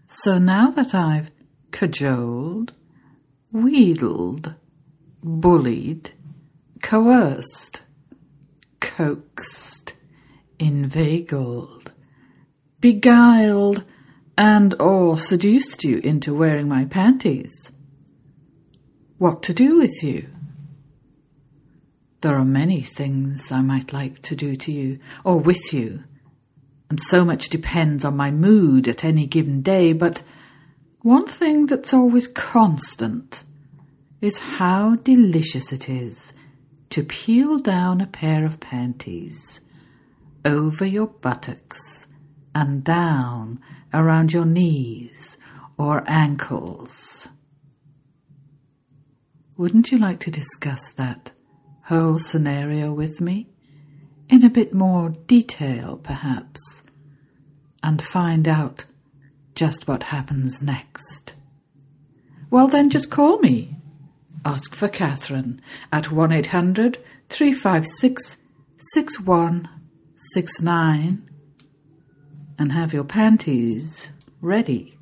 So now that I've cajoled, wheedled, bullied, coerced, coaxed, inveigled, beguiled, and/or seduced you into wearing my panties, what to do with you? There are many things I might like to do to you, or with you, and so much depends on my mood at any given day, but one thing that's always constant is how delicious it is to peel down a pair of panties over your buttocks and down around your knees or ankles. Wouldn't you like to discuss that whole scenario with me? In a bit more detail, perhaps, and find out just what happens next? Well, then just call me. Ask for Catherine at 1-800-356-6169 and have your panties ready.